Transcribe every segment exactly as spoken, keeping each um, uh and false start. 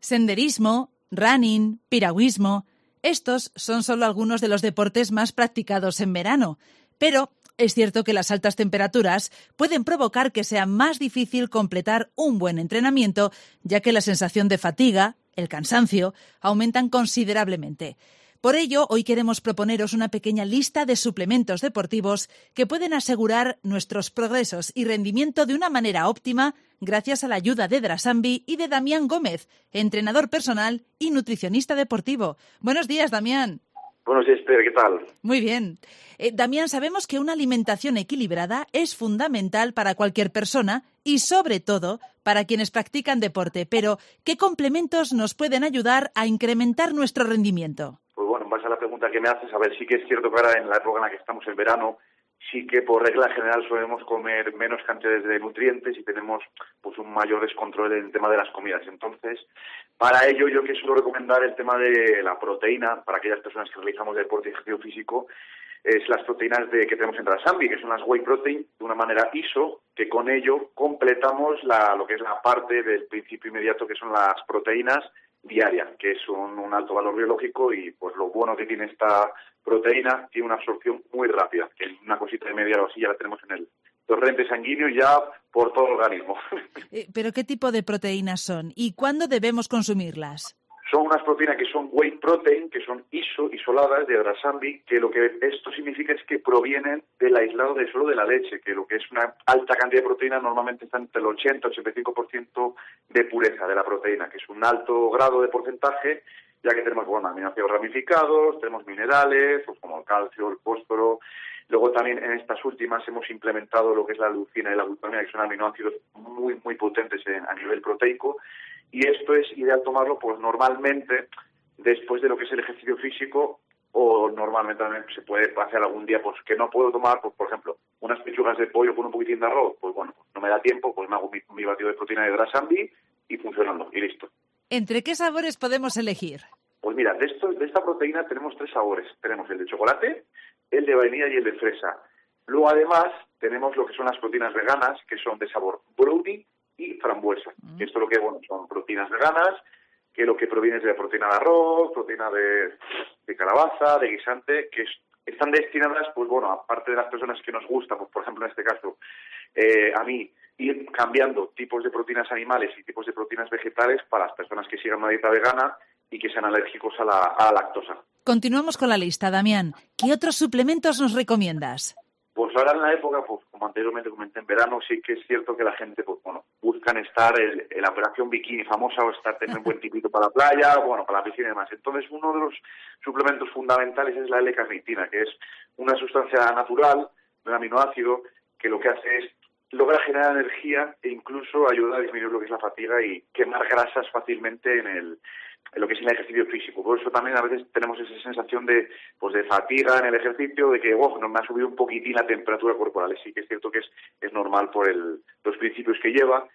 Senderismo, running, piragüismo. Estos son solo algunos de los deportes más practicados en verano. Pero es cierto que las altas temperaturas pueden provocar que sea más difícil completar un buen entrenamiento, ya que la sensación de fatiga, el cansancio, aumentan considerablemente. Por ello, hoy queremos proponeros una pequeña lista de suplementos deportivos que pueden asegurar nuestros progresos y rendimiento de una manera óptima gracias a la ayuda de Drasambi y de Damián Gómez, entrenador personal y nutricionista deportivo. Buenos días, Damián. Buenos días, Esther, ¿qué tal? Muy bien. Eh, Damián, sabemos que una alimentación equilibrada es fundamental para cualquier persona y, sobre todo, para quienes practican deporte. Pero, ¿qué complementos nos pueden ayudar a incrementar nuestro rendimiento? Pues bueno, en base a la pregunta que me haces, a ver, sí que es cierto que ahora en la época en la que estamos en verano, sí que por regla general solemos comer menos cantidades de nutrientes y tenemos pues un mayor descontrol en el tema de las comidas. Entonces, para ello yo que suelo recomendar el tema de la proteína para aquellas personas que realizamos deporte y ejercicio físico, es las proteínas de que tenemos en Drasambi, que son las whey protein, de una manera I S O, que con ello completamos la, lo que es la parte del principio inmediato, que son las proteínas diarias, que son un alto valor biológico y pues lo bueno que tiene esta proteína, tiene una absorción muy rápida, que en una cosita de media o así ya la tenemos en el torrente sanguíneo ya por todo el organismo. ¿Pero qué tipo de proteínas son y cuándo debemos consumirlas? Son unas proteínas que son whey protein, que son I S O, isoladas de Drasambi, que lo que esto significa es que provienen del aislado de solo de la leche, que lo que es una alta cantidad de proteína normalmente está entre el ochenta y ochenta y cinco por ciento de pureza de la proteína, que es un alto grado de porcentaje, ya que tenemos bueno, aminoácidos ramificados, tenemos minerales, pues como el calcio, el fósforo. Luego también en estas últimas hemos implementado lo que es la leucina y la glutamina, que son aminoácidos muy, muy potentes en, a nivel proteico. Y esto es ideal tomarlo pues normalmente después de lo que es el ejercicio físico o normalmente también se puede hacer algún día pues que no puedo tomar, pues por ejemplo, unas pechugas de pollo con un poquitín de arroz, pues bueno, no me da tiempo, pues me hago mi, mi batido de proteína de Drasambi y funcionando, y listo. ¿Entre qué sabores podemos elegir? Pues mira, de, esto, de esta proteína tenemos tres sabores. Tenemos el de chocolate, el de vainilla y el de fresa. Luego además tenemos lo que son las proteínas veganas, que son de sabor brownie y frambuesa. Mm. Esto lo que bueno son proteínas veganas, que lo que proviene es de la proteína de arroz, proteína de, de calabaza, de guisante, que es, están destinadas, pues bueno, aparte de las personas que nos gusta, pues por ejemplo en este caso, eh, a mí, ir cambiando tipos de proteínas animales y tipos de proteínas vegetales para las personas que sigan una dieta vegana y que sean alérgicos a la, a la lactosa. Continuamos con la lista, Damián. ¿Qué otros suplementos nos recomiendas? Pues ahora en la época, pues como anteriormente comenté, en verano sí que es cierto que la gente, pues bueno, buscan estar en, en la operación bikini famosa o estar teniendo un buen tipito para la playa, o bueno, para la piscina y demás. Entonces uno de los suplementos fundamentales es la L-carnitina, que es una sustancia natural, un aminoácido, que lo que hace es logra generar energía e incluso ayuda a disminuir lo que es la fatiga y quemar grasas fácilmente en el en lo que es el ejercicio físico. Por eso también a veces tenemos esa sensación de pues de fatiga en el ejercicio, de que oh, no me ha subido un poquitín la temperatura corporal. Sí que es cierto que es, es normal por el, los principios que lleva.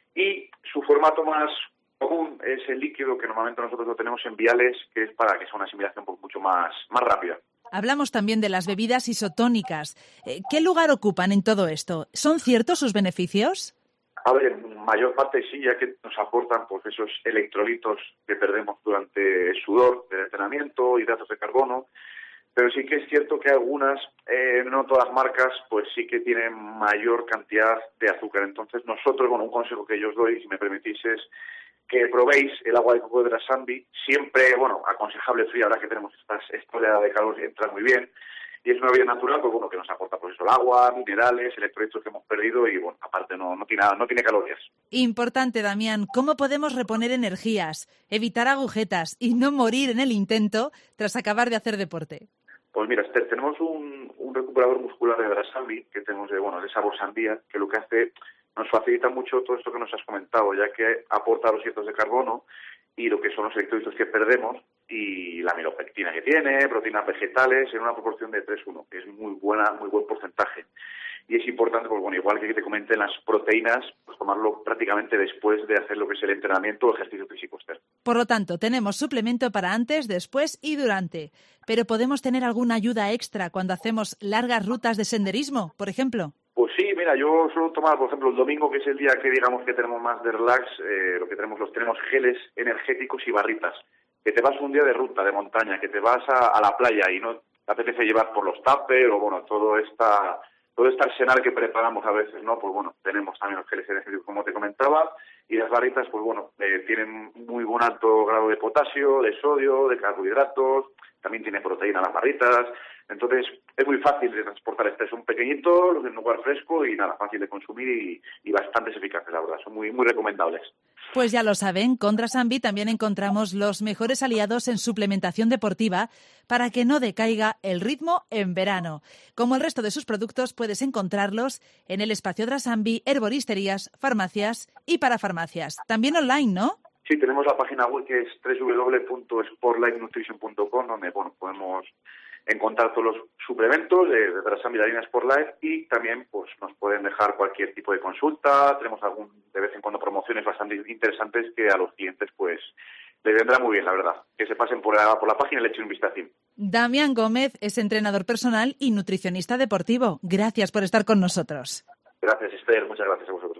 Y su formato más común es el líquido, que normalmente nosotros lo tenemos en viales, que es para que sea una asimilación pues, mucho más, más rápida. Hablamos también de las bebidas isotónicas. ¿Qué lugar ocupan en todo esto? ¿Son ciertos sus beneficios? A ver, en mayor parte sí, ya que nos aportan pues esos electrolitos que perdemos durante el sudor del entrenamiento, hidratos de carbono, pero sí que es cierto que algunas, eh, no todas las marcas, pues sí que tienen mayor cantidad de azúcar. Entonces nosotros, bueno, un consejo que yo os doy, si me permitís, es que probéis el agua de coco de Drasambi, siempre, bueno, aconsejable fría, ahora que tenemos estas, esta oleada de calor, entra muy bien. Y es una bebida natural, pues bueno, que nos aporta pues eso, el agua, minerales, electrolitos que hemos perdido y bueno, aparte no, no tiene nada, no tiene calorías. Importante, Damián, ¿cómo podemos reponer energías, evitar agujetas y no morir en el intento tras acabar de hacer deporte? Pues mira, Esther, tenemos un, un recuperador muscular de Drasambi, que tenemos de, bueno, de sabor sandía, que lo que hace, nos facilita mucho todo esto que nos has comentado, ya que aporta los hidratos de carbono y lo que son los electrolitos que perdemos y la milopectina que tiene, proteínas vegetales en una proporción de tres uno, que es muy buena, muy buen porcentaje. Y es importante, pues bueno, igual que te comenté en las proteínas, pues tomarlo prácticamente después de hacer lo que es el entrenamiento o ejercicio físico, Esther. Por lo tanto, tenemos suplemento para antes, después y durante. Pero ¿podemos tener alguna ayuda extra cuando hacemos largas rutas de senderismo, por ejemplo? Pues sí, mira, mira, yo suelo tomar, por ejemplo, el domingo, que es el día que digamos que tenemos más de relax, eh, lo que tenemos, los tenemos geles energéticos y barritas. Que te vas un día de ruta, de montaña, que te vas a, a la playa y no te apetece llevar por los tuppers o, bueno, todo esta, todo este arsenal que preparamos a veces, ¿no? Pues bueno, tenemos también los geles energéticos, como te comentaba, y las barritas, pues bueno, eh, tienen muy buen alto grado de potasio, de sodio, de carbohidratos, también tiene proteína las barritas. Entonces, es muy fácil de transportar. Este es un pequeñito, en un lugar fresco y nada, fácil de consumir y, y bastante eficaces, la verdad. Son muy, muy recomendables. Pues ya lo saben, con Drasambi también encontramos los mejores aliados en suplementación deportiva para que no decaiga el ritmo en verano. Como el resto de sus productos, puedes encontrarlos en el espacio Drasambi, herboristerías, farmacias y parafarmacias. También online, ¿no? Sí, tenemos la página web que es doble u doble u doble u punto sportlife nutrition punto com, donde bueno, podemos encontrar todos los suplementos de, de Drasambi y la línea Sportlife, y también pues nos pueden dejar cualquier tipo de consulta. Tenemos algún de vez en cuando promociones bastante interesantes que a los clientes pues les vendrá muy bien, la verdad. Que se pasen por la, por la página y le echen un vistacín. Damián Gómez es entrenador personal y nutricionista deportivo. Gracias por estar con nosotros. Gracias, Esther. Muchas gracias a vosotros.